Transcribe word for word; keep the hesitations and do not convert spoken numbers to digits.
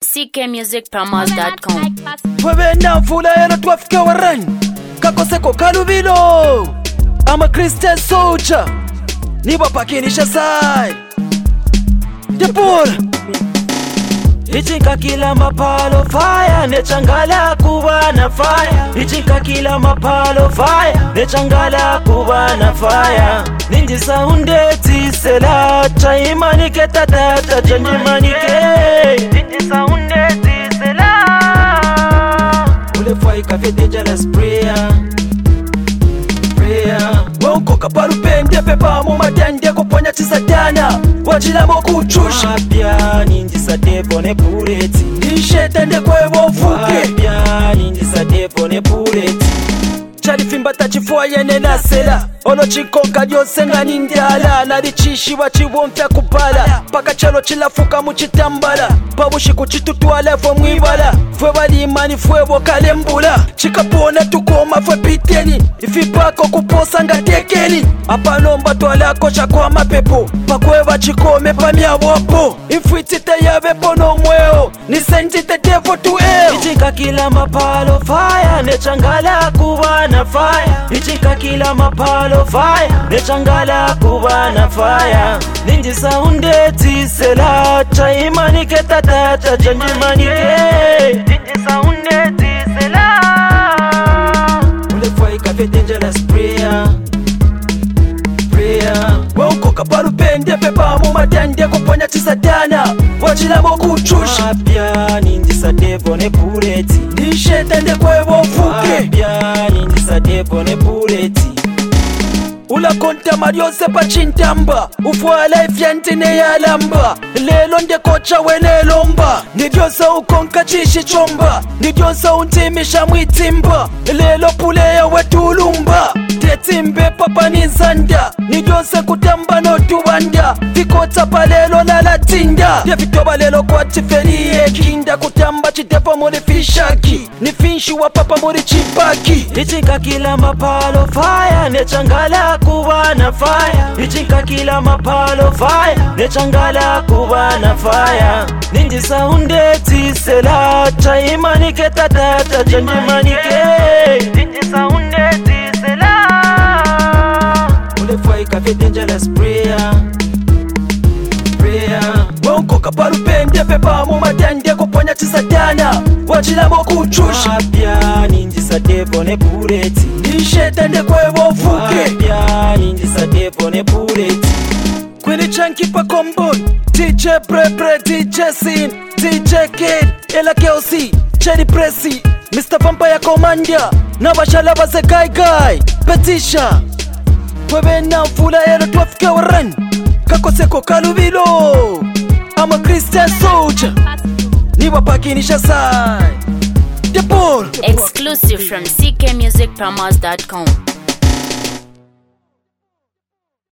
c k music promos dot com. Webenda mfula yero twafike warani kakoseko kalubilo. I'm a Christian soldier, niba pakinisha sai Depol Ichinka kila mapalo fire, nechangala kuwa na fire. Ichinka kila mapalo fire, nechangala kuwa na fire. Ninji saundeti sela, chaimanike tatata chanjimanike. Ninji saundeti sela, ule fai kafe dangerous prayer. Wonko kaparu pende pepa mu matende kuponya chisatana wachila mokuchusha mapya ninji satepo ne pureti nishete ndekwevo vuke mapya ninji satepo ne pureti chali fimba tachifua yene nasela ono chikonka lyose nga nindyala nalichishi wachibomfya kupala paka chalo chilafuka muchitambala pabushi kuchitutwala fwe mwibala fwe balimani fwe bokalembula chikapona tukoma fwe piteni ifipako kuposa nga tekeni apanomba twalako chakwa mapepo pakweva chikome pamyawopo ifwitite yavepo nomweo nisenzite devo tu eo ichika kila mapalo fire nechangala kuwa na fire ichika kila mapalo fire nechangala kuwa na fire ninji saundeti sela chaimanike tatata chanjimanike ninji saundeti sela ule fai kafe dangerous prayer prayer wonko kaparu pende pepa mu matende kuponya chisatana wachila mokuchusha mapya ninji satepo ne pureti nishete ndekwevo vuke mapya ninji satepo ne pureti ula konta mariose pa chintamba ufuala ifyantine ya lamba lelo ndekocha wenelomba nidyosa ukonka chishi chomba nidyosa untimisha mwitimba lelo puleya wetulumba tetimbe papa nizanda nidyose kutamba notuwanda vikota palelo lalatinda yevitoba lelo kwa tiferiye kinda kutamba chitepo muri fishaki nifinshi wa papa muri chipaki ichinka kila mapalo fire nechangala kuwa na fire ichinka kila mapalo fire nechangala kuwa na fire ninji saundeti sela chaimanike tatata chanjimanike ninji saundeti sela ule fai kafe dangerous prayer prayer wonko kaparu pende pepa mu matende kuponya chisatana wachila mokuchusha mapya ninji satepo ne pureti nishete ndekwevo vuke mapya ninji satepo ne pureti Kwini chanki pa kombon D J Bre Bre, D J Sin, D J Kid, Ela K O C, Cherry Pressy, Mister Vampire Commander, Nabashala Baze Guy Guy, Petisha Webena mfula yero twafike warani kakoseko kalubilo. I'm a Christian soldier, niba pakinisha sai Depol Exclusive from c k music promos dot com.